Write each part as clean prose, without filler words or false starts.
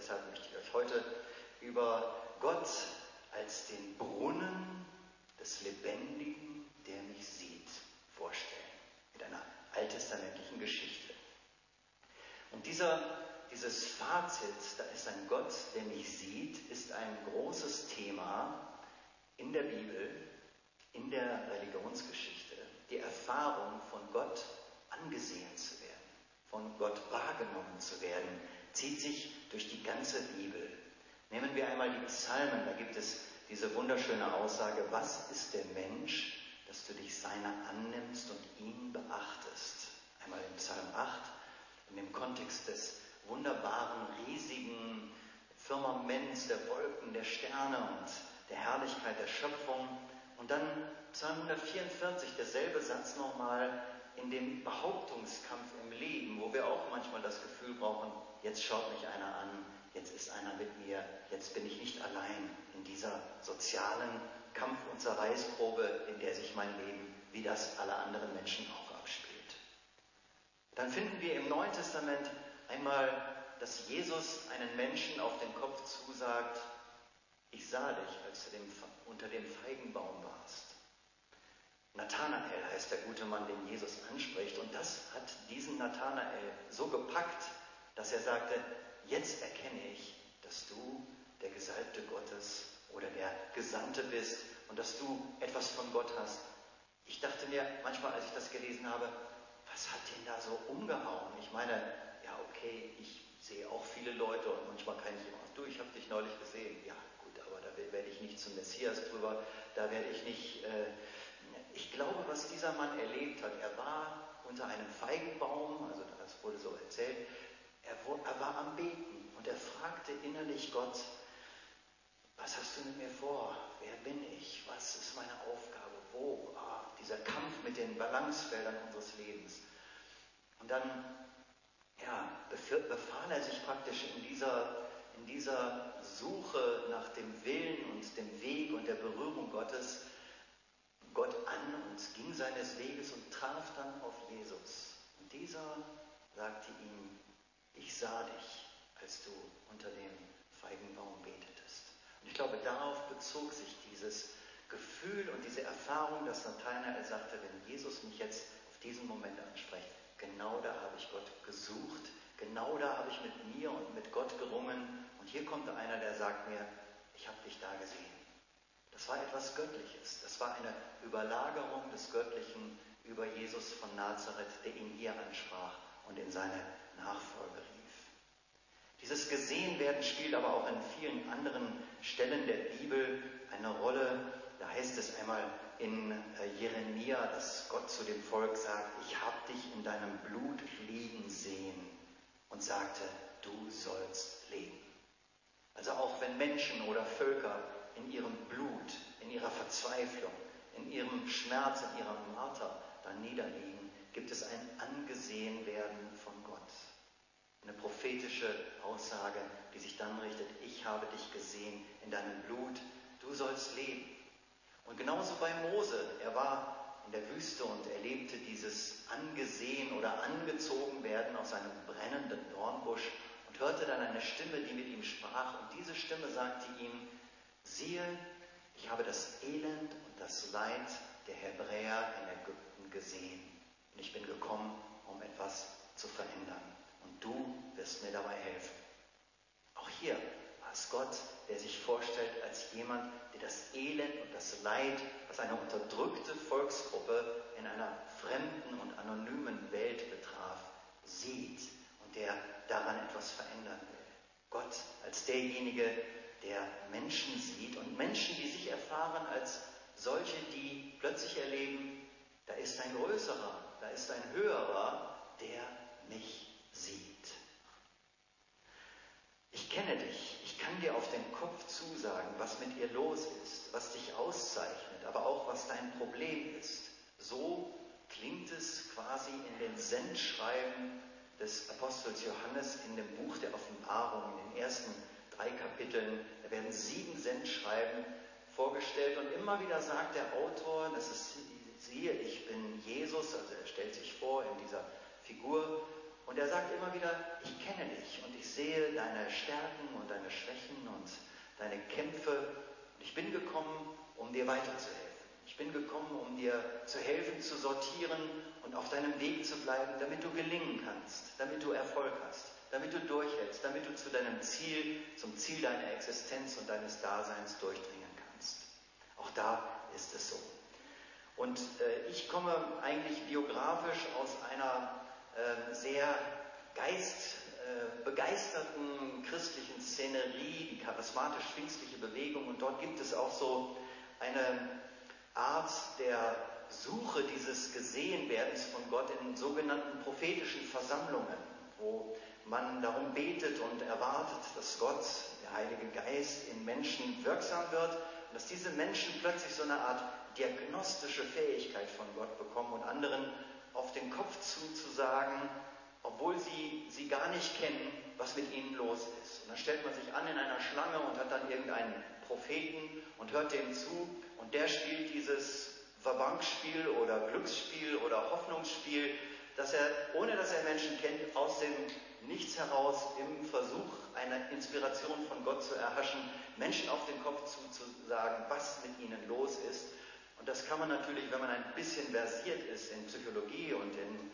deshalb möchte ich euch heute über Gott als den Brunnen des Lebendigen, der mich sieht, vorstellen. Mit einer alttestamentlichen Geschichte. Und dieses Fazit, da ist ein Gott, der mich sieht, ist ein großes Thema in der Bibel, in der Religionsgeschichte. Die Erfahrung, von Gott angesehen zu werden, von Gott wahrgenommen zu werden, zieht sich durch die ganze Bibel. Nehmen wir einmal die Psalmen, da gibt es diese wunderschöne Aussage: Was ist der Mensch, dass du dich seiner annimmst und ihn beachtest? Einmal im Psalm 8, in dem Kontext des wunderbaren, riesigen Firmaments, der Wolken, der Sterne und der Herrlichkeit der Schöpfung. Und dann Psalm 144, derselbe Satz nochmal in dem Behauptungskampf im Leben, wo wir auch manchmal das Gefühl brauchen, jetzt schaut mich einer an, jetzt ist einer mit mir, jetzt bin ich nicht allein in dieser sozialen Kampf- und Zerreißprobe, in der sich mein Leben, wie das aller anderen Menschen auch abspielt. Dann finden wir im Neuen Testament einmal, dass Jesus einen Menschen auf den Kopf zusagt: Ich sah dich, als du unter dem Feigenbaum warst. Nathanael heißt der gute Mann, den Jesus anspricht. Und das hat diesen Nathanael so gepackt, dass er sagte: Jetzt erkenne ich, dass du der Gesalbte Gottes oder der Gesandte bist und dass du etwas von Gott hast. Ich dachte mir manchmal, als ich das gelesen habe, was hat den da so umgehauen? Ich meine, ja okay, ich sehe auch viele Leute und manchmal kann ich immer, du, ich habe dich neulich gesehen. Ja gut, aber da werde ich nicht zum Messias drüber, da werde ich nicht... Ich glaube, was dieser Mann erlebt hat, er war unter einem Feigenbaum, also das wurde so erzählt, er war am Beten und er fragte innerlich Gott: Was hast du mit mir vor? Wer bin ich? Was ist meine Aufgabe? Wo? Dieser Kampf mit den Balancefeldern unseres Lebens. Und dann befahl er sich praktisch in dieser Suche nach dem Willen und dem Weg und der Berührung Gottes Gott an und ging seines Weges und traf dann auf Jesus. Und dieser sagte ihm: Ich sah dich, als du unter dem Feigenbaum betetest. Und ich glaube, darauf bezog sich dieses Gefühl und diese Erfahrung, dass Nathanael sagte, wenn Jesus mich jetzt auf diesen Moment anspricht, genau da habe ich Gott gesucht, genau da habe ich mit mir und mit Gott gerungen. Und hier kommt einer, der sagt mir: Ich habe dich da gesehen. Das war etwas Göttliches. Das war eine Überlagerung des Göttlichen über Jesus von Nazareth, der ihn hier ansprach und in seine Nachfolge rief. Dieses Gesehenwerden spielt aber auch an vielen anderen Stellen der Bibel eine Rolle. Da heißt es einmal in Jeremia, dass Gott zu dem Volk sagt: Ich habe dich in deinem Blut liegen sehen, und sagte, du sollst leben. Also auch wenn Menschen oder Völker in ihrem Blut, in ihrer Verzweiflung, in ihrem Schmerz, in ihrer Marter da niederliegen, gibt es ein Angesehenwerden von Gott. Eine prophetische Aussage, die sich dann richtet: Ich habe dich gesehen in deinem Blut, du sollst leben. Und genauso bei Mose, er war in der Wüste und erlebte dieses Angesehen oder angezogen werden aus einem brennenden Dornbusch und hörte dann eine Stimme, die mit ihm sprach. Und diese Stimme sagte ihm: Siehe, ich habe das Elend und das Leid der Hebräer in Ägypten gesehen. Und ich bin gekommen, um etwas zu verändern. Und du wirst mir dabei helfen. Auch hier war es Gott, der sich vorstellt als jemand, der das Elend und das Leid, was eine unterdrückte Volksgruppe in einer fremden und anonymen Welt betraf, sieht und der daran etwas verändern will. Gott als derjenige, der Menschen sieht und Menschen, die sich erfahren als solche, die plötzlich erleben, da ist ein Größerer, da ist ein Höherer, der mich sieht. Ich kenne dich, ich kann dir auf den Kopf zusagen, was mit ihr los ist, was dich auszeichnet, aber auch was dein Problem ist. So klingt es quasi in den Sendschreiben des Apostels Johannes in dem Buch der Offenbarung, in den ersten 3 Kapiteln. Da werden 7 Sendschreiben vorgestellt und immer wieder sagt der Autor, siehe, ich bin Jesus, also er stellt sich vor in dieser Figur, Und er sagt immer wieder, ich kenne dich und ich sehe deine Stärken und deine Schwächen und deine Kämpfe. Und ich bin gekommen, um dir weiterzuhelfen. Ich bin gekommen, um dir zu helfen, zu sortieren und auf deinem Weg zu bleiben, damit du gelingen kannst, damit du Erfolg hast, damit du durchhältst, damit du zu deinem Ziel, zum Ziel deiner Existenz und deines Daseins durchdringen kannst. Auch da ist es so. Und ich komme eigentlich biografisch aus einer sehr begeisterten christlichen Szenerie, die charismatisch-pfingstliche Bewegung. Und dort gibt es auch so eine Art der Suche dieses Gesehenwerdens von Gott in sogenannten prophetischen Versammlungen, wo man darum betet und erwartet, dass Gott, der Heilige Geist, in Menschen wirksam wird und dass diese Menschen plötzlich so eine Art diagnostische Fähigkeit von Gott bekommen und anderen auf den Kopf zuzusagen, obwohl sie gar nicht kennen, was mit ihnen los ist. Und dann stellt man sich an in einer Schlange und hat dann irgendeinen Propheten und hört dem zu und der spielt dieses Verbankspiel oder Glücksspiel oder Hoffnungsspiel, dass er, ohne dass er Menschen kennt, aus dem Nichts heraus im Versuch einer Inspiration von Gott zu erhaschen, Menschen auf den Kopf zuzusagen, was mit ihnen los ist. Und das kann man natürlich, wenn man ein bisschen versiert ist in Psychologie und in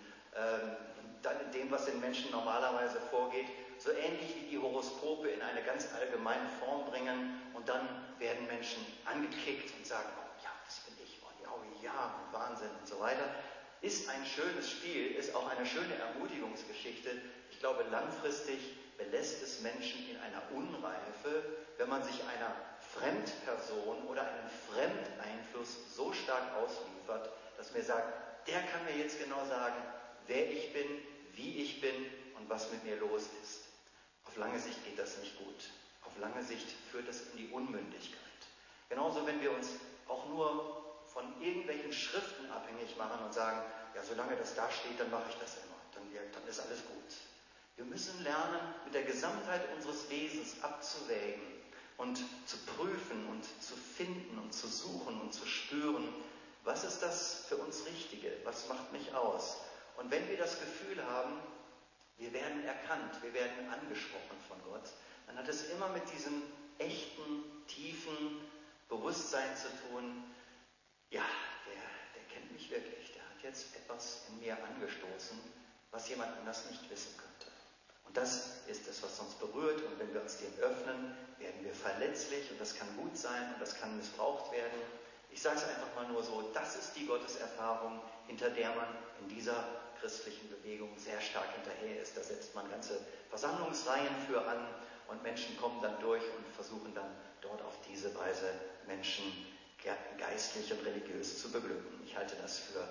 dem, was den Menschen normalerweise vorgeht, so ähnlich wie die Horoskope in eine ganz allgemeine Form bringen und dann werden Menschen angekickt und sagen, oh ja, das bin ich, oh ja, Wahnsinn und so weiter. Ist ein schönes Spiel, ist auch eine schöne Ermutigungsgeschichte. Ich glaube, langfristig belässt es Menschen in einer Unreife, wenn man sich einer Fremdperson oder einem Fremdeinfluss so stark ausliefert, dass mir sagt, der kann mir jetzt genau sagen, wer ich bin, wie ich bin und was mit mir los ist. Auf lange Sicht geht das nicht gut. Auf lange Sicht führt das in die Unmündigkeit. Genauso, wenn wir uns auch nur von irgendwelchen Schriften abhängig machen und sagen, ja, solange das da steht, dann mache ich das immer. Dann ist alles gut. Wir müssen lernen, mit der Gesamtheit unseres Wesens abzuwägen und zu prüfen und zu finden und zu suchen und zu spüren, was ist das für uns Richtige, was macht mich aus. Und wenn wir das Gefühl haben, wir werden erkannt, wir werden angesprochen von Gott, dann hat es immer mit diesem echten, tiefen Bewusstsein zu tun, ja, der kennt mich wirklich, der hat jetzt etwas in mir angestoßen, was jemand anders nicht wissen könnte. Und das ist es, was uns berührt, und wenn wir uns dem öffnen, werden wir verletzlich und das kann gut sein und das kann missbraucht werden. Ich sage es einfach mal nur so, das ist die Gotteserfahrung, hinter der man in dieser christlichen Bewegung sehr stark hinterher ist. Da setzt man ganze Versammlungsreihen für an und Menschen kommen dann durch und versuchen dann dort auf diese Weise Menschen geistlich und religiös zu beglücken. Ich halte das für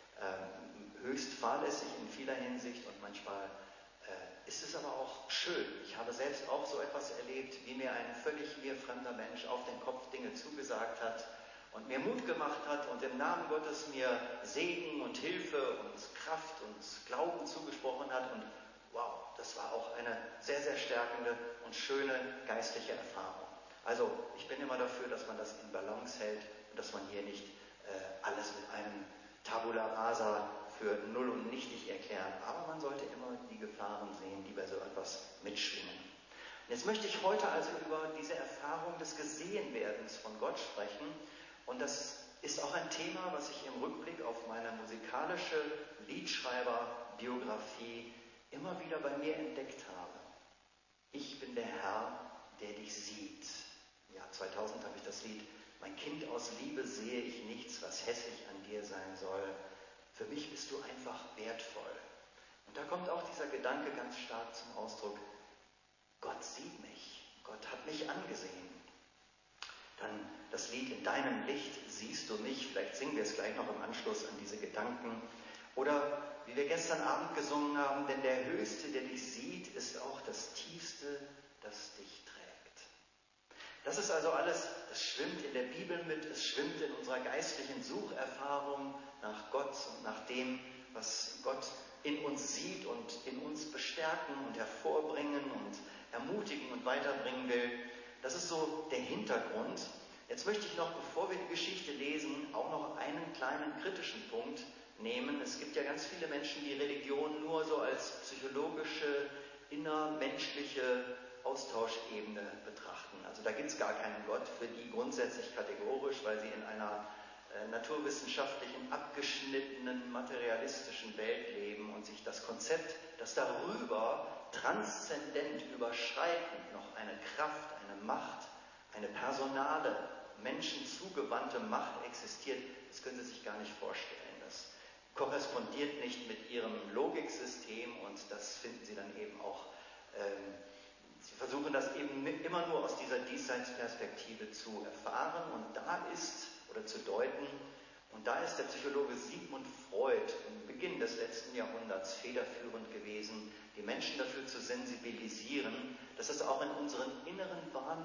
höchst fahrlässig in vieler Hinsicht und manchmal ist es aber auch schön. Ich habe selbst auch so etwas erlebt, wie mir ein völlig mir fremder Mensch auf den Kopf Dinge zugesagt hat und mir Mut gemacht hat und im Namen Gottes mir Segen und Hilfe und Kraft und Glauben zugesprochen hat. Und wow, das war auch eine sehr, sehr stärkende und schöne geistliche Erfahrung. Also ich bin immer dafür, dass man das in Balance hält und dass man hier nicht alles mit einem Tabula rasa für null und nichtig erklärt. Aber man sollte immer die Gefahren sehen, die bei so etwas mitschwingen. Und jetzt möchte ich heute also über diese Erfahrung des Gesehenwerdens von Gott sprechen. Und das ist auch ein Thema, was ich im Rückblick auf meine musikalische Liedschreiberbiografie immer wieder bei mir entdeckt habe. Ich bin der Herr, der dich sieht. Im Jahr 2000 habe ich das Lied Mein Kind aus Liebe sehe ich nichts, was hässlich an dir sein soll. Für mich bist du einfach wertvoll. Und da kommt auch dieser Gedanke ganz stark zum Ausdruck, Gott sieht mich, Gott hat mich angesehen. Dann das Lied In deinem Licht siehst du mich, vielleicht singen wir es gleich noch im Anschluss an diese Gedanken. Oder wie wir gestern Abend gesungen haben, denn der Höchste, der dich sieht, ist auch das Tiefste, das dich trägt. Das ist also alles, das schwimmt in der Bibel mit, es schwimmt in unserer geistlichen Sucherfahrung nach Gott und nach dem, was Gott in uns sieht und in uns bestärken und hervorbringen und ermutigen und weiterbringen will. Das ist so der Hintergrund. Jetzt möchte ich noch, bevor wir die Geschichte lesen, auch noch einen kleinen kritischen Punkt nehmen. Es gibt ja ganz viele Menschen, die Religion nur so als psychologische, innermenschliche Austauschebene betrachten. Also da gibt es gar keinen Gott, für die grundsätzlich kategorisch, weil sie in einer naturwissenschaftlichen, abgeschnittenen, materialistischen Welt leben und sich das Konzept, das darüber transzendent, überschreitend noch eine Kraft, eine Macht, eine personale, menschenzugewandte Macht existiert, das können Sie sich gar nicht vorstellen. Das korrespondiert nicht mit Ihrem Logiksystem und das finden Sie dann eben auch, Sie versuchen das eben immer nur aus dieser Diesseitsperspektive zu erfahren und da ist, oder zu deuten, und da ist der Psychologe Sigmund Freud im Beginn des letzten Jahrhunderts federführend gewesen, die Menschen dafür zu sensibilisieren, dass es auch in unseren inneren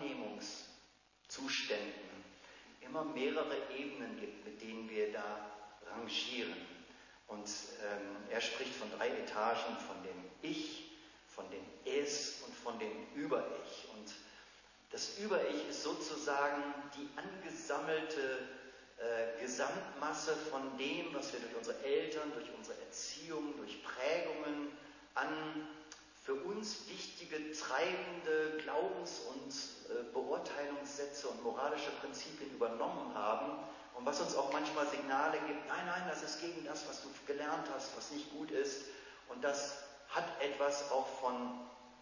Wahrnehmungszuständen immer mehrere Ebenen gibt, mit denen wir da rangieren. Und er spricht von 3 Etagen, von dem Ich, von dem Es und von dem Über-Ich. Und das Über-Ich ist sozusagen die angesammelte Gesamtmasse von dem, was wir durch unsere Eltern, durch unsere Erziehung, durch Prägungen an für uns wichtige, treibende Glaubens- und Beurteilungssätze und moralische Prinzipien übernommen haben und was uns auch manchmal Signale gibt, nein, nein, das ist gegen das, was du gelernt hast, was nicht gut ist. Und das hat etwas auch von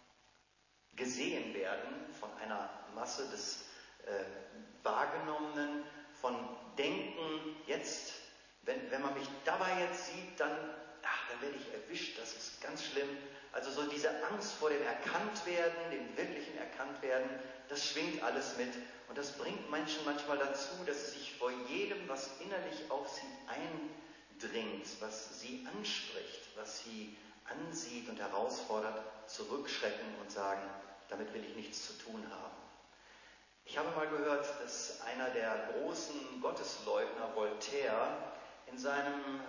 gesehen werden, von einer Masse des Wahrgenommenen, von Denken, jetzt, wenn man mich dabei jetzt sieht, dann werde ich erwischt, das ist ganz schlimm. Also so diese Angst vor dem Erkanntwerden, dem wirklichen Erkanntwerden, das schwingt alles mit. Und das bringt Menschen manchmal dazu, dass sie sich vor jedem, was innerlich auf sie eindringt, was sie anspricht, was sie ansieht und herausfordert, zurückschrecken und sagen, damit will ich nichts zu tun haben. Ich habe mal gehört, dass einer der großen Gottesleugner, Voltaire, in seinem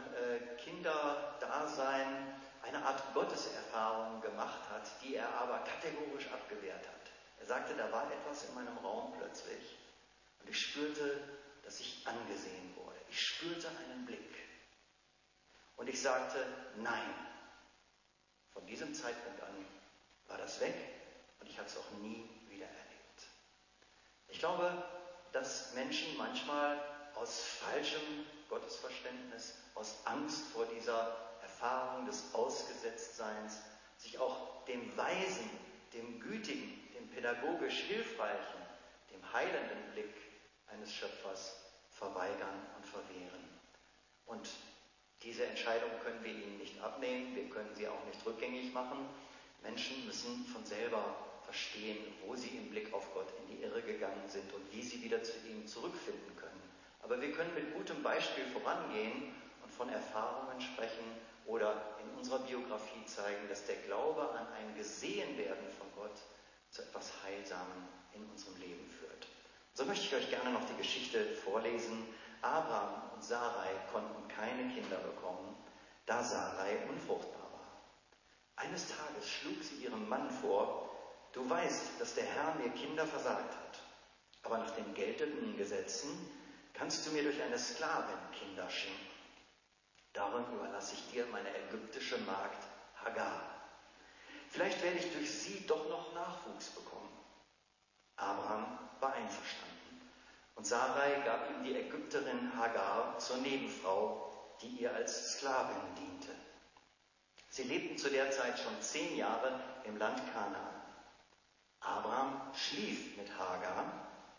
Kinderdasein eine Art Gotteserfahrung gemacht hat, die er aber kategorisch abgewehrt hat. Er sagte, da war etwas in meinem Raum plötzlich und ich spürte, dass ich angesehen wurde. Ich spürte einen Blick und ich sagte, nein. Von diesem Zeitpunkt an war das weg und ich habe es auch nie wieder erlebt. Ich glaube, dass Menschen manchmal aus falschem Gottesverständnis, aus Angst vor dieser Erfahrung des Ausgesetztseins, sich auch dem Weisen, dem Gütigen, dem pädagogisch Hilfreichen, dem heilenden Blick eines Schöpfers verweigern und verwehren. Und diese Entscheidung können wir ihnen nicht abnehmen, wir können sie auch nicht rückgängig machen. Menschen müssen von selber verstehen, wo sie im Blick auf Gott in die Irre gegangen sind und wie sie wieder zu ihm zurückfinden können. Aber wir können mit gutem Beispiel vorangehen und von Erfahrungen sprechen oder in unserer Biografie zeigen, dass der Glaube an ein Gesehenwerden von Gott zu etwas Heilsamem in unserem Leben führt. So möchte ich euch gerne noch die Geschichte vorlesen. Abraham und Sarai konnten keine Kinder bekommen, da Sarai unfruchtbar war. Eines Tages schlug sie ihrem Mann vor, du weißt, dass der Herr mir Kinder versagt hat, aber nach den geltenden Gesetzen kannst du mir durch eine Sklavin Kinder schenken. Darum überlasse ich dir meine ägyptische Magd Hagar. Vielleicht werde ich durch sie doch noch Nachwuchs bekommen. Abraham war einverstanden und Sarai gab ihm die Ägypterin Hagar zur Nebenfrau, die ihr als Sklavin diente. Sie lebten zu der Zeit schon 10 Jahre im Land Kanaan. Abraham schlief mit Hagar.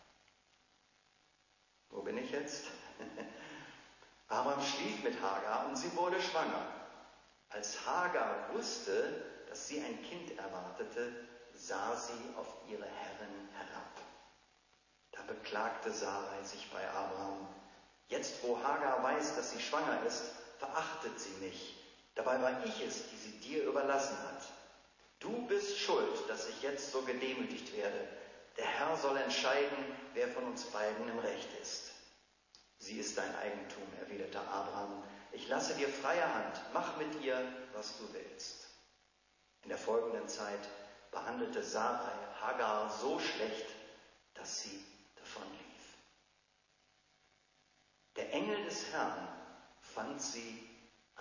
Wo bin ich jetzt? Abraham schlief mit Hagar und sie wurde schwanger. Als Hagar wusste, dass sie ein Kind erwartete, sah sie auf ihre Herrin herab. Da beklagte Sarai sich bei Abraham. Jetzt, wo Hagar weiß, dass sie schwanger ist, verachtet sie mich. Dabei war ich es, die sie dir überlassen hat. Du bist schuld, dass ich jetzt so gedemütigt werde. Der Herr soll entscheiden, wer von uns beiden im Recht ist. Sie ist dein Eigentum, erwiderte Abraham. Ich lasse dir freie Hand, mach mit ihr, was du willst. In der folgenden Zeit behandelte Sarai Hagar so schlecht, dass sie davonlief. Der Engel des Herrn fand sie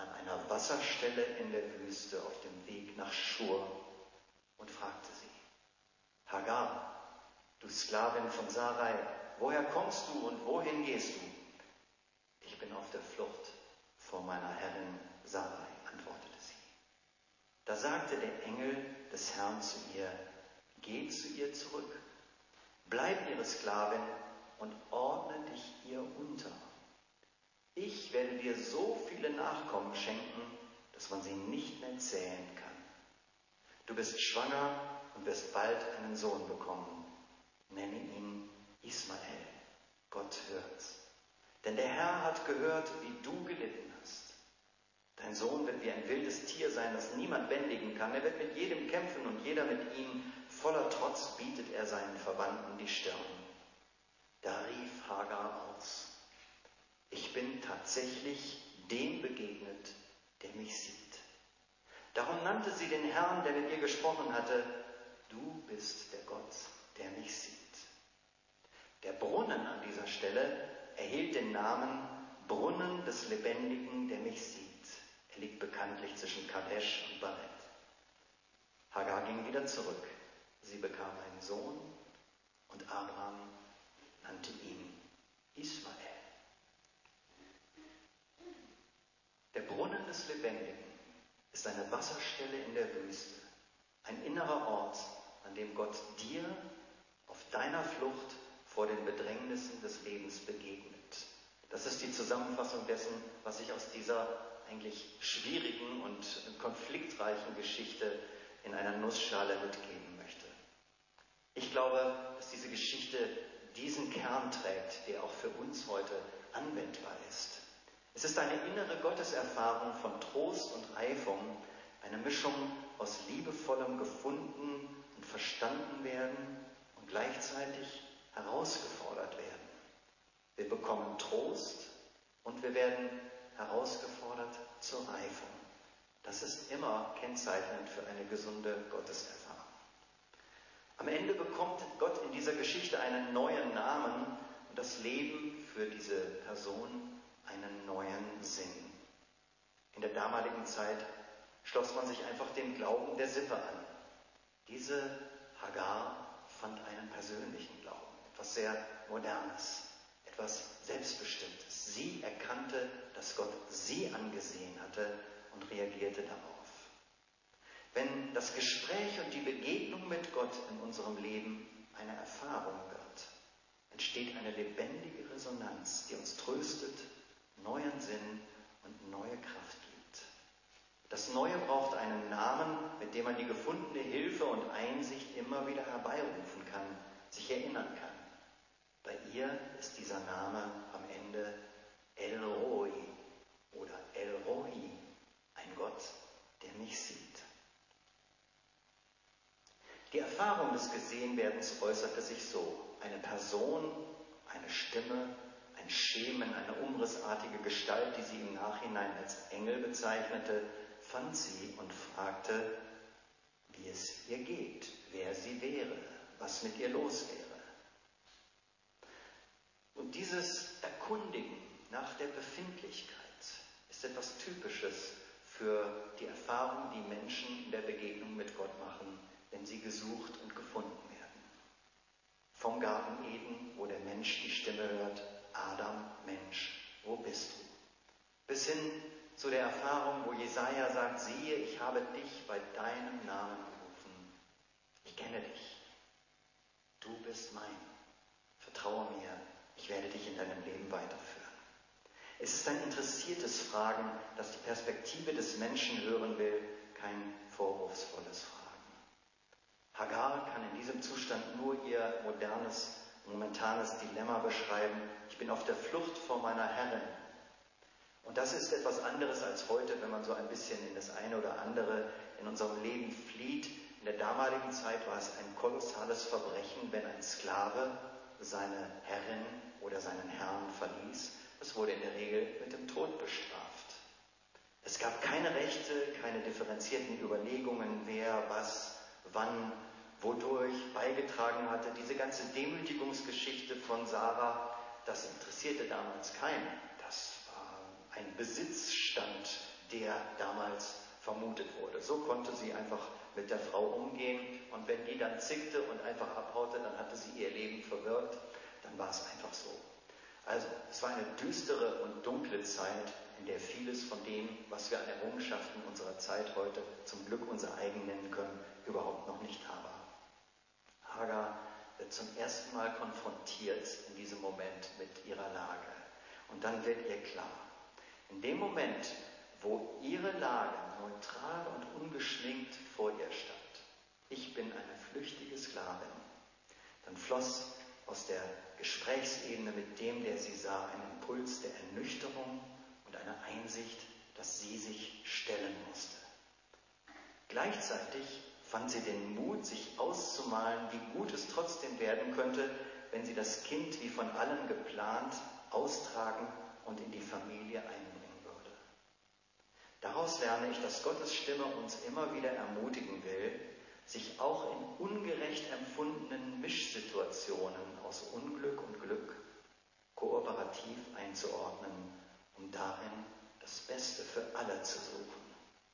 an einer Wasserstelle in der Wüste auf dem Weg nach Schur und fragte sie: Hagar, du Sklavin von Sarai, woher kommst du und wohin gehst du? Ich bin auf der Flucht vor meiner Herrin Sarai, antwortete sie. Da sagte der Engel des Herrn zu ihr: Geh zu ihr zurück, bleib ihre Sklavin und ordne dich ihr unter. Ich werde dir so viele Nachkommen schenken, dass man sie nicht mehr zählen kann. Du bist schwanger und wirst bald einen Sohn bekommen. Nenne ihn Ismael. Gott hört's. Denn der Herr hat gehört, wie du gelitten hast. Dein Sohn wird wie ein wildes Tier sein, das niemand bändigen kann. Er wird mit jedem kämpfen und jeder mit ihm. Voller Trotz bietet er seinen Verwandten die Stirn. Da rief Hagar aus: Ich bin tatsächlich dem begegnet, der mich sieht. Darum nannte sie den Herrn, der mit ihr gesprochen hatte: Du bist der Gott, der mich sieht. Der Brunnen an dieser Stelle erhielt den Namen Brunnen des Lebendigen, der mich sieht. Er liegt bekanntlich zwischen Kadesh und Bareth. Hagar ging wieder zurück. Sie bekam einen Sohn und Abraham nannte ihn Ismael. Der Brunnen des Lebendigen ist eine Wasserstelle in der Wüste, ein innerer Ort, an dem Gott dir auf deiner Flucht vor den Bedrängnissen des Lebens begegnet. Das ist die Zusammenfassung dessen, was ich aus dieser eigentlich schwierigen und konfliktreichen Geschichte in einer Nussschale mitgeben möchte. Ich glaube, dass diese Geschichte diesen Kern trägt, der auch für uns heute anwendbar ist. Es ist eine innere Gotteserfahrung von Trost und Reifung, eine Mischung aus liebevollem Gefunden und Verstanden werden und gleichzeitig herausgefordert werden. Wir bekommen Trost und wir werden herausgefordert zur Reifung. Das ist immer kennzeichnend für eine gesunde Gotteserfahrung. Am Ende bekommt Gott in dieser Geschichte einen neuen Namen und das Leben für diese Person einen neuen Sinn. In der damaligen Zeit schloss man sich einfach dem Glauben der Sippe an. Diese Hagar fand einen persönlichen Glauben, etwas sehr Modernes, etwas Selbstbestimmtes. Sie erkannte, dass Gott sie angesehen hatte und reagierte darauf. Wenn das Gespräch und die Begegnung mit Gott in unserem Leben eine Erfahrung wird, entsteht eine lebendige Resonanz, die uns tröstet, neuen Sinn und neue Kraft gibt. Das Neue braucht einen Namen, mit dem man die gefundene Hilfe und Einsicht immer wieder herbeirufen kann, sich erinnern kann. Bei ihr ist dieser Name am Ende El Roi oder El Roi, ein Gott, der mich sieht. Die Erfahrung des Gesehenwerdens äußerte sich so: Eine Person, eine Stimme, ein Schemen, eine umrissartige Gestalt, die sie im Nachhinein als Engel bezeichnete, fand sie und fragte, wie es ihr geht, wer sie wäre, was mit ihr los wäre. Und dieses Erkundigen nach der Befindlichkeit ist etwas Typisches für die Erfahrung, die Menschen in der Begegnung mit Gott machen, wenn sie gesucht und gefunden werden. Vom Garten Eden, wo der Mensch die Stimme hört: Adam, Mensch, wo bist du? Bis hin zu der Erfahrung, wo Jesaja sagt: Siehe, ich habe dich bei deinem Namen gerufen. Ich kenne dich. Du bist mein. Vertraue mir. Ich werde dich in deinem Leben weiterführen. Es ist ein interessiertes Fragen, das die Perspektive des Menschen hören will, kein vorwurfsvolles Fragen. Hagar kann in diesem Zustand nur ihr momentanes Dilemma beschreiben: Ich bin auf der Flucht vor meiner Herrin. Und das ist etwas anderes als heute, wenn man so ein bisschen in das eine oder andere in unserem Leben flieht. In der damaligen Zeit war es ein kolossales Verbrechen, wenn ein Sklave seine Herrin oder seinen Herrn verließ. Das wurde in der Regel mit dem Tod bestraft. Es gab keine Rechte, keine differenzierten Überlegungen, wer, was, wann, wodurch beigetragen hatte. Diese ganze Demütigungsgeschichte von Sarah, das interessierte damals keinen. Das war ein Besitzstand, der damals vermutet wurde. So konnte sie einfach mit der Frau umgehen und wenn die dann zickte und einfach abhaute, dann hatte sie ihr Leben verwirkt, dann war es einfach so. Also, es war eine düstere und dunkle Zeit, in der vieles von dem, was wir an Errungenschaften unserer Zeit heute zum Glück unser eigen nennen können, überhaupt noch nicht da war. Hagar wird zum ersten Mal konfrontiert in diesem Moment mit ihrer Lage. Und dann wird ihr klar, in dem Moment, wo ihre Lage neutral und ungeschminkt vor ihr stand, ich bin eine flüchtige Sklavin, dann floss aus der Gesprächsebene mit dem, der sie sah, ein Impuls der Ernüchterung und eine Einsicht, dass sie sich stellen musste. Gleichzeitig fand sie den Mut, sich auszumalen, wie gut es trotzdem werden könnte, wenn sie das Kind wie von allen geplant austragen und in die Familie einbringen würde. Daraus lerne ich, dass Gottes Stimme uns immer wieder ermutigen will, sich auch in ungerecht empfundenen Mischsituationen aus Unglück und Glück kooperativ einzuordnen, um darin das Beste für alle zu suchen.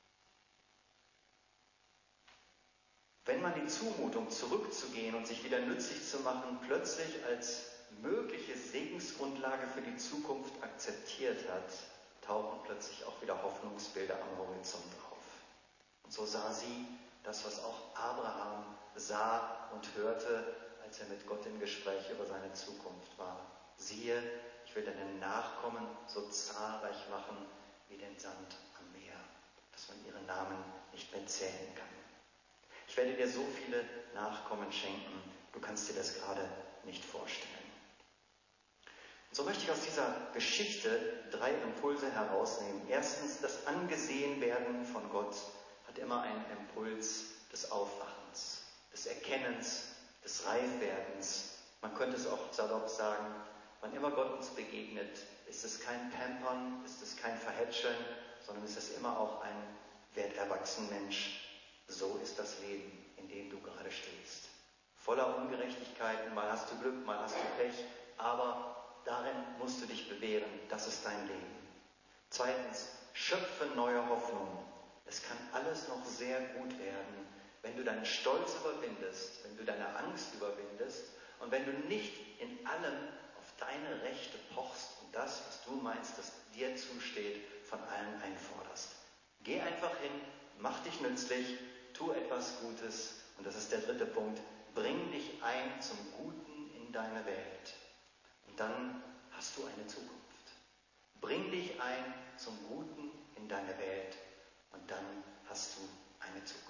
Wenn man die Zumutung, zurückzugehen und sich wieder nützlich zu machen, plötzlich als mögliche Segensgrundlage für die Zukunft akzeptiert hat, tauchen plötzlich auch wieder Hoffnungsbilder am Horizont auf. Und so sah sie das, was auch Abraham sah und hörte, als er mit Gott im Gespräch über seine Zukunft war. Siehe, ich will deine Nachkommen so zahlreich machen wie den Sand am Meer, dass man ihren Namen nicht mehr zählen kann. Ich werde dir so viele Nachkommen schenken, du kannst dir das gerade nicht vorstellen. Und so möchte ich aus dieser Geschichte 3 Impulse herausnehmen. Erstens, das Angesehenwerden von Gott hat immer einen Impuls des Aufwachens, des Erkennens, des Reifwerdens. Man könnte es auch salopp sagen, wann immer Gott uns begegnet, ist es kein Pampern, ist es kein Verhätscheln, sondern ist es immer auch ein werterwachsener Mensch. So ist das Leben, in dem du gerade stehst. Voller Ungerechtigkeiten, mal hast du Glück, mal hast du Pech, aber darin musst du dich bewähren, das ist dein Leben. Zweitens, schöpfe neue Hoffnung. Es kann alles noch sehr gut werden, wenn du deinen Stolz überwindest, wenn du deine Angst überwindest und wenn du nicht in allem auf deine Rechte pochst und das, was du meinst, dass dir zusteht, von allen einforderst. Geh einfach hin, mach dich nützlich, tu etwas Gutes und das ist der 3. Punkt, bring dich ein zum Guten in deine Welt und dann hast du eine Zukunft. Bring dich ein zum Guten in deine Welt und dann hast du eine Zukunft.